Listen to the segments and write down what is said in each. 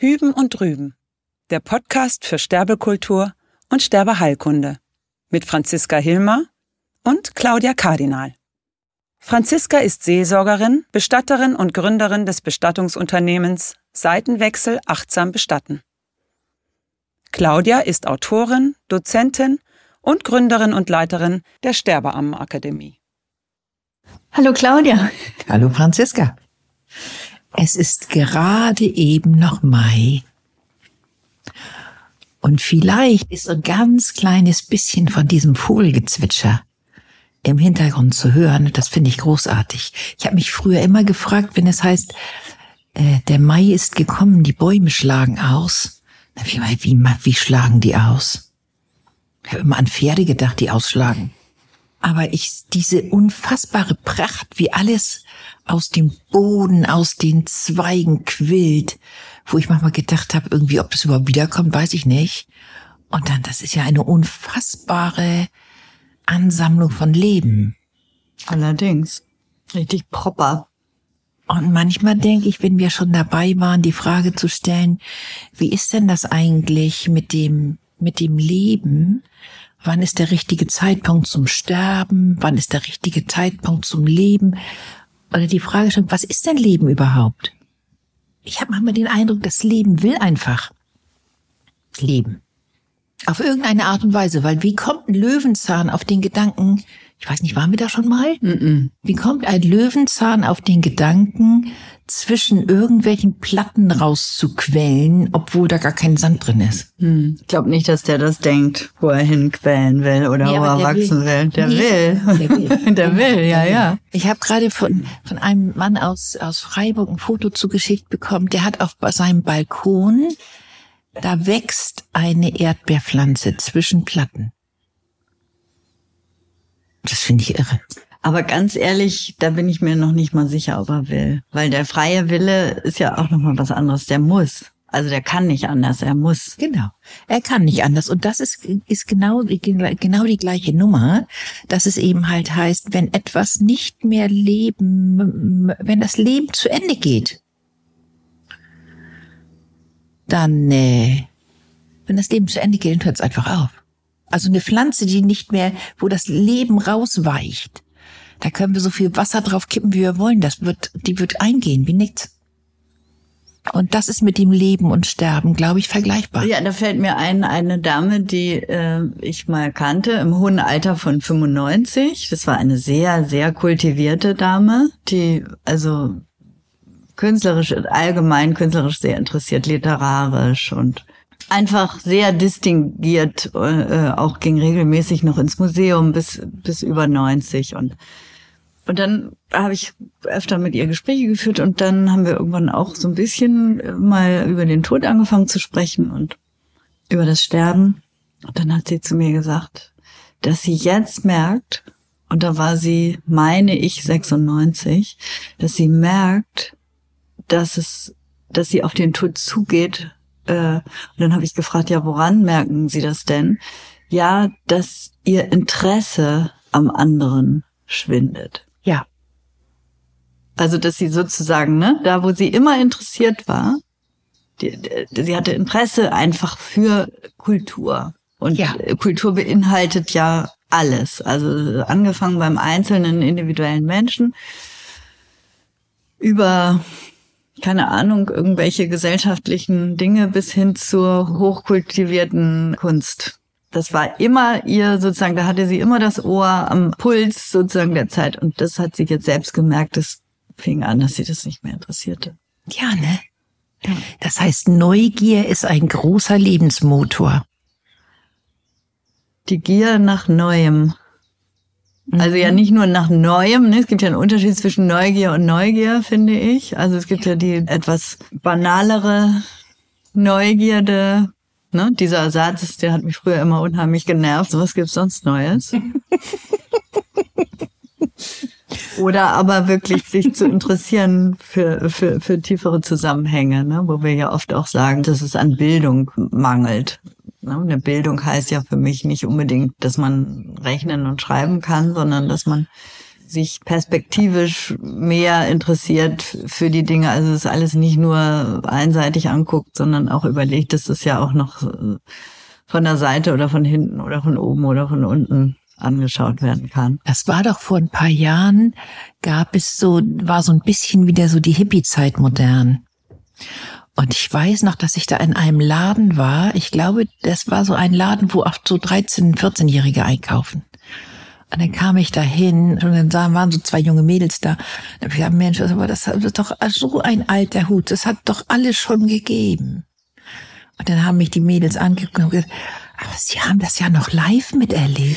Hüben und Drüben, der Podcast für Sterbekultur und Sterbeheilkunde mit Franziska Hilmer und Claudia Kardinal. Franziska ist Seelsorgerin, Bestatterin und Gründerin des Bestattungsunternehmens Seitenwechsel achtsam bestatten. Claudia ist Autorin, Dozentin und Gründerin und Leiterin der Sterbeammenakademie. Hallo Claudia. Hallo Franziska. Es ist gerade eben noch Mai. Und vielleicht ist so ein ganz kleines bisschen von diesem Vogelgezwitscher im Hintergrund zu hören. Das finde ich großartig. Ich habe mich früher immer gefragt, wenn es heißt, der Mai ist gekommen, die Bäume schlagen aus. Wie schlagen die aus? Ich habe immer an Pferde gedacht, die ausschlagen. Aber diese unfassbare Pracht, wie alles aus dem Boden, aus den Zweigen quillt, wo ich manchmal gedacht habe, irgendwie, ob das überhaupt wiederkommt, weiß ich nicht. Und dann, das ist ja eine unfassbare Ansammlung von Leben. Allerdings. Richtig proper. Und manchmal denke ich, wenn wir schon dabei waren, die Frage zu stellen, wie ist denn das eigentlich mit dem Leben? Wann ist der richtige Zeitpunkt zum Sterben? Wann ist der richtige Zeitpunkt zum Leben? Oder die Frage schon, was ist denn Leben überhaupt? Ich habe manchmal den Eindruck, das Leben will einfach leben. Auf irgendeine Art und Weise, weil wie kommt ein Löwenzahn auf den Gedanken, ich weiß nicht, waren wir da schon mal? Wie kommt ein Löwenzahn auf den Gedanken, zwischen irgendwelchen Platten rauszuquellen, obwohl da gar kein Sand drin ist? Ich glaube nicht, dass der das denkt, wo er hinquellen will oder wo er wachsen will. Der will. Der will, ja. Ich habe gerade von einem Mann aus Freiburg ein Foto zugeschickt bekommen, der hat auf seinem Balkon, da wächst eine Erdbeerpflanze zwischen Platten. Das finde ich irre. Aber ganz ehrlich, da bin ich mir noch nicht mal sicher, ob er will. Weil der freie Wille ist ja auch nochmal was anderes. Der muss. Also der kann nicht anders, er muss. Genau. Er kann nicht anders. Und das ist genau die gleiche Nummer, dass es eben halt heißt, wenn etwas nicht mehr wenn das Leben zu Ende geht, dann, wenn das Leben zu Ende geht, dann hört es einfach auf. Also eine Pflanze, die nicht mehr, wo das Leben rausweicht, da können wir so viel Wasser drauf kippen, wie wir wollen. Die wird eingehen wie nichts. Und das ist mit dem Leben und Sterben, glaube ich, vergleichbar. Ja, da fällt mir eine Dame, die ich mal kannte, im hohen Alter von 95. Das war eine sehr, sehr kultivierte Dame, die also allgemein künstlerisch sehr interessiert, literarisch und einfach sehr distinguiert, auch ging regelmäßig noch ins Museum bis über 90 und dann habe ich öfter mit ihr Gespräche geführt und dann haben wir irgendwann auch so ein bisschen mal über den Tod angefangen zu sprechen und über das Sterben. Und dann hat sie zu mir gesagt, dass sie jetzt merkt, und da war sie, meine ich, 96, dass sie merkt, dass sie auf den Tod zugeht. Und dann habe ich gefragt, ja, woran merken Sie das denn? Ja, dass ihr Interesse am anderen schwindet. Ja. Also, dass sie sozusagen, da wo sie immer interessiert war, sie hatte Interesse einfach für Kultur. Und ja. Kultur beinhaltet ja alles. Also angefangen beim einzelnen individuellen Menschen über, keine Ahnung, irgendwelche gesellschaftlichen Dinge bis hin zur hochkultivierten Kunst. Das war immer ihr sozusagen, da hatte sie immer das Ohr am Puls sozusagen der Zeit. Und das hat sie jetzt selbst gemerkt, das fing an, dass sie das nicht mehr interessierte. Ja, ne? Ja. Das heißt, Neugier ist ein großer Lebensmotor. Die Gier nach Neuem. Also ja nicht nur nach Neuem, ne? Es gibt ja einen Unterschied zwischen Neugier und Neugier, finde ich. Also es gibt ja die etwas banalere Neugierde, ne? Dieser Satz, der hat mich früher immer unheimlich genervt. So, was gibt's sonst Neues? Oder aber wirklich sich zu interessieren für tiefere Zusammenhänge, ne? Wo wir ja oft auch sagen, dass es an Bildung mangelt. Eine Bildung heißt ja für mich nicht unbedingt, dass man rechnen und schreiben kann, sondern dass man sich perspektivisch mehr interessiert für die Dinge, also es alles nicht nur einseitig anguckt, sondern auch überlegt, dass es ja auch noch von der Seite oder von hinten oder von oben oder von unten angeschaut werden kann. Das war doch vor ein paar Jahren, war so ein bisschen wieder so die Hippie-Zeit modern. Und ich weiß noch, dass ich da in einem Laden war. Ich glaube, das war so ein Laden, wo oft so 13-, 14-Jährige einkaufen. Und dann kam ich da hin und dann waren so 2 junge Mädels da. Da habe ich gesagt, Mensch, aber das ist doch so ein alter Hut. Das hat doch alles schon gegeben. Und dann haben mich die Mädels angeguckt und gesagt, aber Sie haben das ja noch live miterlebt.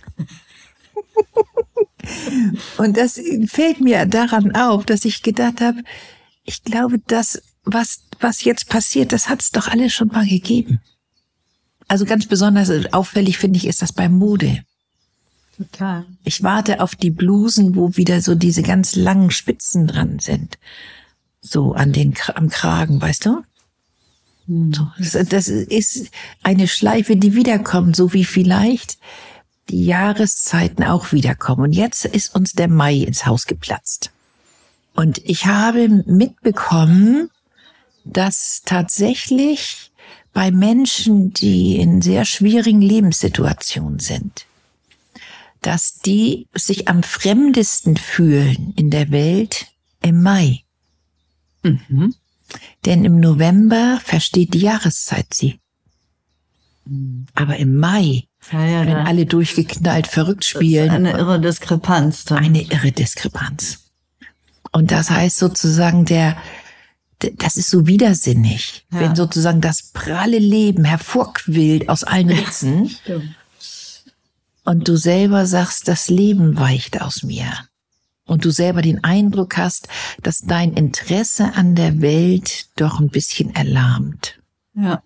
Und das fällt mir daran auf, dass ich gedacht habe, ich glaube, das, was jetzt passiert, das hat es doch alles schon mal gegeben. Also ganz besonders auffällig, finde ich, ist das bei Mode. Total. Ich warte auf die Blusen, wo wieder so diese ganz langen Spitzen dran sind. So am Kragen, weißt du? So, das ist eine Schleife, die wiederkommt, so wie vielleicht die Jahreszeiten auch wiederkommen. Und jetzt ist uns der Mai ins Haus geplatzt. Und ich habe mitbekommen, dass tatsächlich bei Menschen, die in sehr schwierigen Lebenssituationen sind, dass die sich am fremdesten fühlen in der Welt im Mai. Mhm. Denn im November versteht die Jahreszeit sie. Aber im Mai, wenn alle durchgeknallt verrückt spielen. Das ist eine irre Diskrepanz. Eine irre Diskrepanz. Und das heißt sozusagen, das ist so widersinnig, wenn sozusagen das pralle Leben hervorquillt aus allen Ritzen. Und du selber sagst, das Leben weicht aus mir. Und du selber den Eindruck hast, dass dein Interesse an der Welt doch ein bisschen erlahmt. Ja.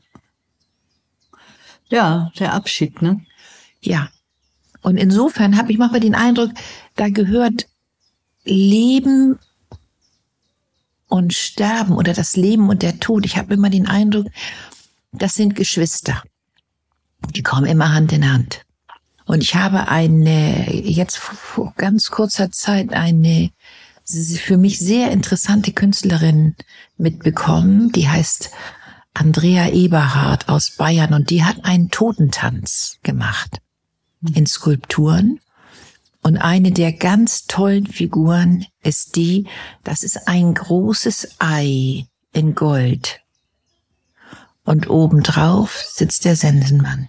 Ja, der Abschied, ne? Ja. Und insofern habe ich manchmal den Eindruck, da gehört Leben und Sterben oder das Leben und der Tod. Ich habe immer den Eindruck, das sind Geschwister. Die kommen immer Hand in Hand. Und ich habe jetzt vor ganz kurzer Zeit eine für mich sehr interessante Künstlerin mitbekommen, die heißt Andrea Eberhardt aus Bayern und die hat einen Totentanz gemacht in Skulpturen. Und eine der ganz tollen Figuren ist das ist ein großes Ei in Gold. Und obendrauf sitzt der Sensenmann.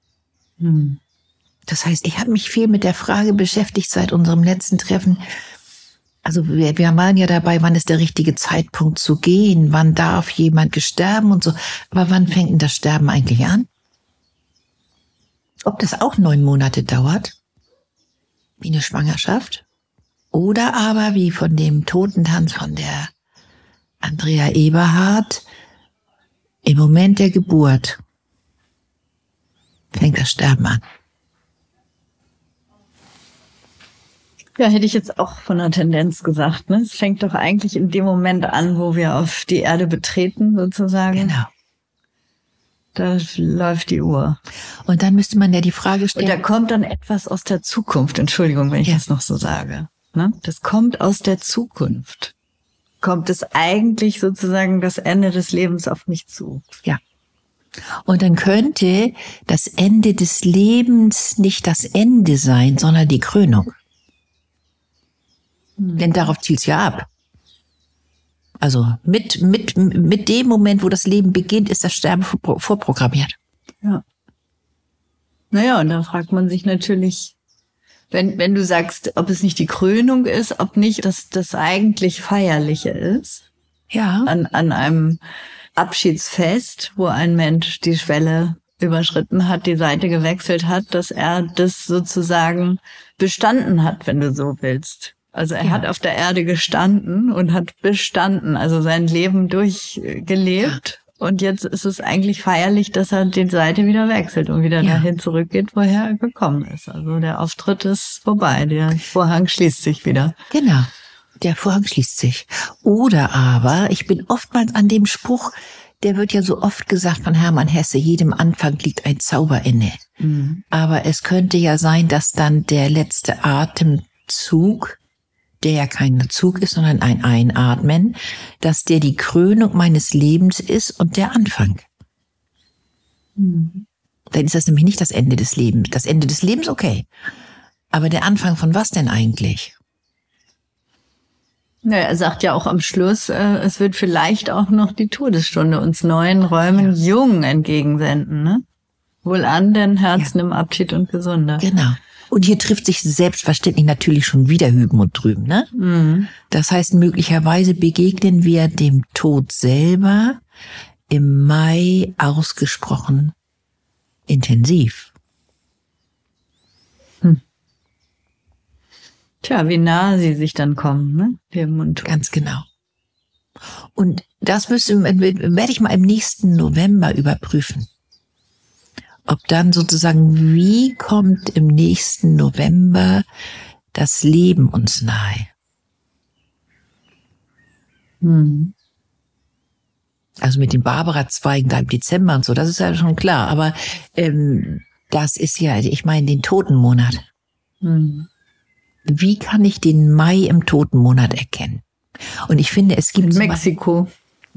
Das heißt, ich habe mich viel mit der Frage beschäftigt seit unserem letzten Treffen. Also wir waren ja dabei, wann ist der richtige Zeitpunkt zu gehen, wann darf jemand sterben und so. Aber wann fängt denn das Sterben eigentlich an? Ob das auch 9 Monate dauert, wie eine Schwangerschaft, oder aber wie von dem Totentanz von der Andrea Eberhardt, im Moment der Geburt fängt das Sterben an. Ja, hätte ich jetzt auch von der Tendenz gesagt, ne? Es fängt doch eigentlich in dem Moment an, wo wir auf die Erde betreten, sozusagen. Genau. Da läuft die Uhr. Und dann müsste man ja die Frage stellen. Und da kommt dann etwas aus der Zukunft. Entschuldigung, wenn ich das noch so sage. Ne? Das kommt aus der Zukunft. Kommt es eigentlich sozusagen das Ende des Lebens auf mich zu? Ja. Und dann könnte das Ende des Lebens nicht das Ende sein, sondern die Krönung. Denn darauf zielt's ja ab. Also mit dem Moment, wo das Leben beginnt, ist das Sterben vorprogrammiert. Ja. Naja, und dann fragt man sich natürlich, wenn du sagst, ob es nicht die Krönung ist, ob nicht das eigentlich Feierliche ist. Ja. An einem Abschiedsfest, wo ein Mensch die Schwelle überschritten hat, die Seite gewechselt hat, dass er das sozusagen bestanden hat, wenn du so willst. Also er hat auf der Erde gestanden und hat bestanden, also sein Leben durchgelebt. Ja. Und jetzt ist es eigentlich feierlich, dass er die Seite wieder wechselt und wieder dahin zurückgeht, woher er gekommen ist. Also der Auftritt ist vorbei, der Vorhang schließt sich wieder. Genau, der Vorhang schließt sich. Oder aber, ich bin oftmals an dem Spruch, der wird ja so oft gesagt von Hermann Hesse, jedem Anfang liegt ein Zauber inne. Mhm. Aber es könnte ja sein, dass dann der letzte Atemzug der ja kein Zug ist, sondern ein Einatmen, dass der die Krönung meines Lebens ist und der Anfang. Dann ist das nämlich nicht das Ende des Lebens. Das Ende des Lebens, okay. Aber der Anfang von was denn eigentlich? Ja, er sagt ja auch am Schluss, es wird vielleicht auch noch die Todesstunde uns neuen Räumen jung entgegensenden, ne? Wohlan, denn Herz nimm Abschied und Gesunde. Genau. Und hier trifft sich selbstverständlich natürlich schon wieder hüben und drüben, ne? Mhm. Das heißt, möglicherweise begegnen wir dem Tod selber im Mai ausgesprochen intensiv. Tja, wie nah sie sich dann kommen, ne? Leben und Tod. Ganz genau. Und das werde ich mal im nächsten November überprüfen. Ob dann sozusagen, wie kommt im nächsten November das Leben uns nahe? Also mit den Barbara-Zweigen da im Dezember und so, das ist ja schon klar. Aber das ist ja, ich meine, den Totenmonat. Wie kann ich den Mai im Totenmonat erkennen? Und ich finde, es gibt... In Mexiko.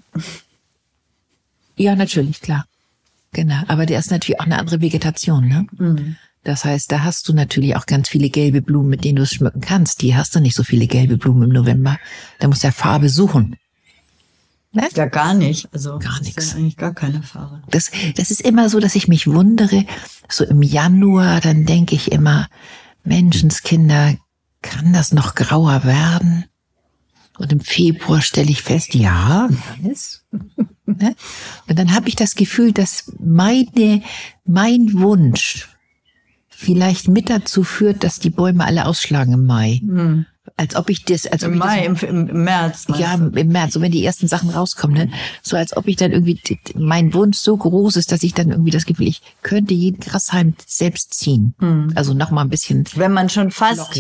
Ja, natürlich, klar. Genau, aber der ist natürlich auch eine andere Vegetation, ne? Mhm. Das heißt, da hast du natürlich auch ganz viele gelbe Blumen, mit denen du es schmücken kannst. Hier hast du nicht so viele gelbe Blumen im November. Da musst du ja Farbe suchen. Ne? Ja, gar nicht. Also gar nichts. Ist ja eigentlich gar keine Farbe. Das ist immer so, dass ich mich wundere, so im Januar, dann denke ich immer, Menschenskinder, kann das noch grauer werden? Und im Februar stelle ich fest, ja, alles. Und dann habe ich das Gefühl, dass mein Wunsch vielleicht mit dazu führt, dass die Bäume alle ausschlagen im Mai. Mhm. Als ob ich das... Im März. Ja, im März, so wenn die ersten Sachen rauskommen. Ne? So als ob ich dann irgendwie, mein Wunsch so groß ist, dass ich dann irgendwie das Gefühl, ich könnte jeden Grashalm selbst ziehen. Mhm. Also noch mal ein bisschen... Wenn man schon fast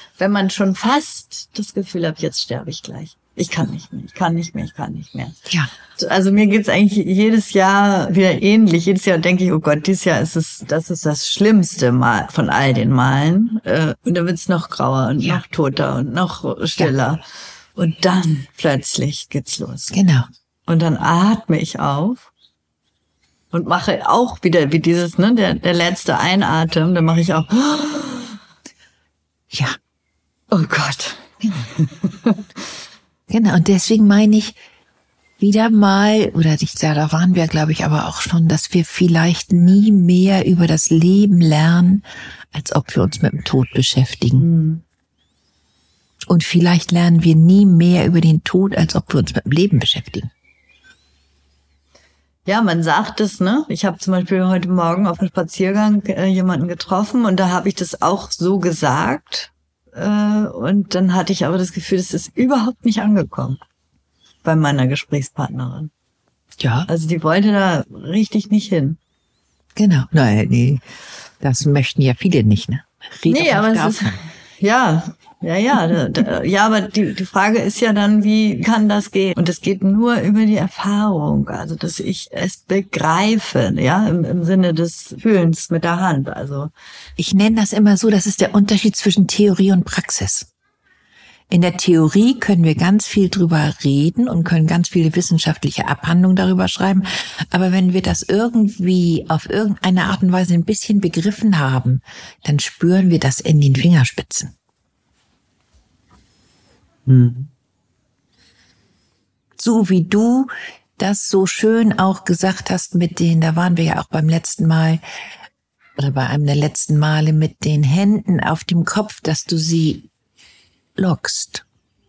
das Gefühl hat, jetzt sterbe ich gleich. Ich kann nicht mehr. Ja. Also mir geht's eigentlich jedes Jahr wieder ähnlich. Jedes Jahr denke ich, oh Gott, dieses Jahr das ist das schlimmste Mal von all den Malen. Und dann wird's noch grauer und noch toter und noch stiller. Ja. Und dann plötzlich geht's los. Genau. Und dann atme ich auf und mache auch wieder wie dieses, ne, der letzte Einatmen. Dann mache ich auch. Ja. Oh Gott. Genau, und deswegen meine ich wieder mal, da waren wir, glaube ich, aber auch schon, dass wir vielleicht nie mehr über das Leben lernen, als ob wir uns mit dem Tod beschäftigen. Mhm. Und vielleicht lernen wir nie mehr über den Tod, als ob wir uns mit dem Leben beschäftigen. Ja, man sagt es, ne? Ich habe zum Beispiel heute Morgen auf einem Spaziergang jemanden getroffen und da habe ich das auch so gesagt. Und dann hatte ich aber das Gefühl, das ist überhaupt nicht angekommen bei meiner Gesprächspartnerin. Ja. Also die wollte da richtig nicht hin. Genau. Nein, nee. Das möchten ja viele nicht, ne? Nee, aber es ist, ja, aber die Frage ist ja dann, wie kann das gehen? Und es geht nur über die Erfahrung, also dass ich es begreife, ja, im Sinne des Fühlens mit der Hand, also. Ich nenne das immer so, das ist der Unterschied zwischen Theorie und Praxis. In der Theorie können wir ganz viel drüber reden und können ganz viele wissenschaftliche Abhandlungen darüber schreiben. Aber wenn wir das irgendwie auf irgendeine Art und Weise ein bisschen begriffen haben, dann spüren wir das in den Fingerspitzen. So wie du das so schön auch gesagt hast da waren wir ja auch beim letzten Mal oder bei einem der letzten Male mit den Händen auf dem Kopf, dass du sie lockst.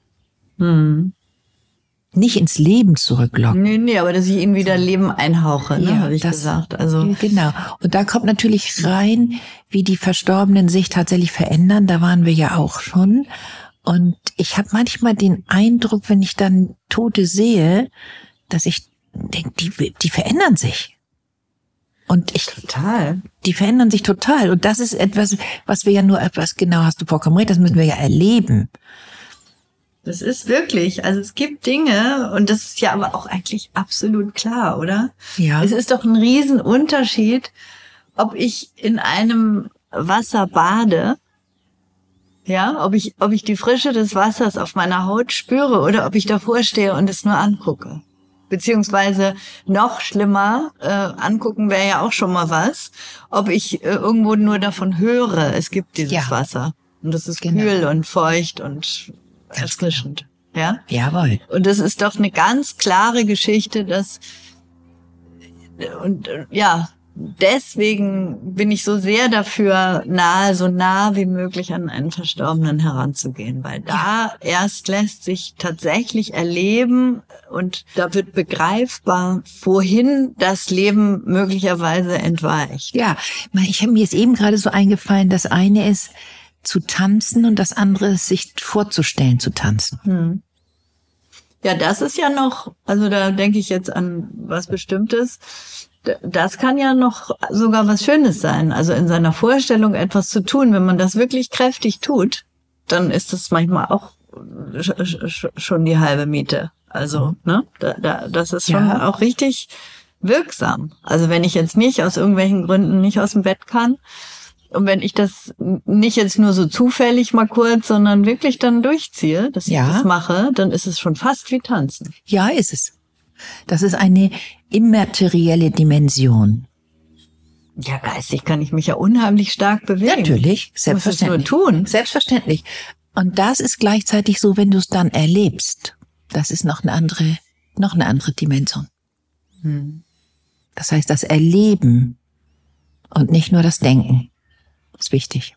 Nicht ins Leben zurücklocken. Nee, aber dass ich ihnen wieder Leben einhauche, ne, habe ich gesagt. Also genau. Und da kommt natürlich rein, wie die Verstorbenen sich tatsächlich verändern. Da waren wir ja auch schon. Und ich habe manchmal den Eindruck, wenn ich dann Tote sehe, dass ich denke, die verändern sich. Und total. Die verändern sich total. Und das ist etwas, was wir ja nur genau, hast du vollkommen recht, das müssen wir ja erleben. Das ist wirklich, also es gibt Dinge, und das ist ja aber auch eigentlich absolut klar, oder? Ja. Es ist doch ein Riesenunterschied, ob ich in einem Wasser bade Ja, ob ich die Frische des Wassers auf meiner Haut spüre oder ob ich davor stehe und es nur angucke. Beziehungsweise noch schlimmer, angucken wäre ja auch schon mal was, ob ich irgendwo nur davon höre, es gibt dieses Wasser. Und das ist kühl und feucht und erfrischend. Ja? Jawohl. Und das ist doch eine ganz klare Geschichte, dass deswegen bin ich so sehr dafür, so nah wie möglich an einen Verstorbenen heranzugehen, weil da erst lässt sich tatsächlich erleben und da wird begreifbar, wohin das Leben möglicherweise entweicht. Ja, mir ist eben gerade so eingefallen, das eine ist zu tanzen und das andere ist sich vorzustellen zu tanzen. Ja, das ist ja noch, also da denke ich jetzt an was Bestimmtes. Das kann ja noch sogar was Schönes sein. Also in seiner Vorstellung etwas zu tun, wenn man das wirklich kräftig tut, dann ist das manchmal auch schon die halbe Miete. Also, das ist schon auch richtig wirksam. Also wenn ich jetzt nicht aus irgendwelchen Gründen nicht aus dem Bett kann und wenn ich das nicht jetzt nur so zufällig mal kurz, sondern wirklich dann durchziehe, dass ich das mache, dann ist es schon fast wie Tanzen. Ja, ist es. Das ist eine immaterielle Dimension. Ja, geistig kann ich mich ja unheimlich stark bewegen. Natürlich, selbstverständlich. Ich muss es nur tun. Selbstverständlich. Und das ist gleichzeitig so, wenn du es dann erlebst. Das ist noch eine andere Dimension. Das heißt, das Erleben und nicht nur das Denken ist wichtig.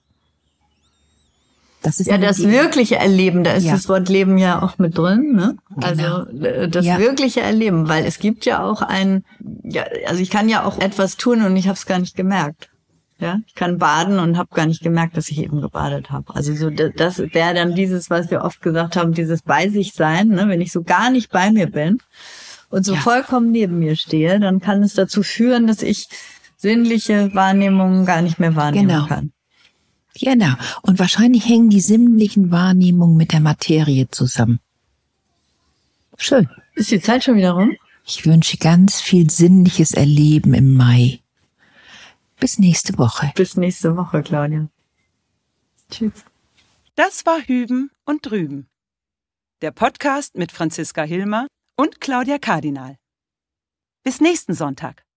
Das ist das wirkliche Erleben, da ist das Wort Leben ja auch mit drin, ne? Also das wirkliche Erleben, weil es gibt ja auch also ich kann ja auch etwas tun und ich habe es gar nicht gemerkt. Ja, ich kann baden und habe gar nicht gemerkt, dass ich eben gebadet habe. Also so das wäre dann dieses, was wir oft gesagt haben, dieses bei sich sein, ne? Wenn ich so gar nicht bei mir bin und so vollkommen neben mir stehe, dann kann es dazu führen, dass ich sinnliche Wahrnehmungen gar nicht mehr wahrnehmen kann. Genau. Und wahrscheinlich hängen die sinnlichen Wahrnehmungen mit der Materie zusammen. Schön. Ist die Zeit schon wieder rum? Ich wünsche ganz viel sinnliches Erleben im Mai. Bis nächste Woche. Bis nächste Woche, Claudia. Tschüss. Das war Hüben und Drüben. Der Podcast mit Franziska Hilmer und Claudia Kardinal. Bis nächsten Sonntag.